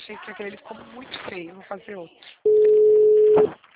achei que aquele ali ficou muito feio. Vou fazer outro.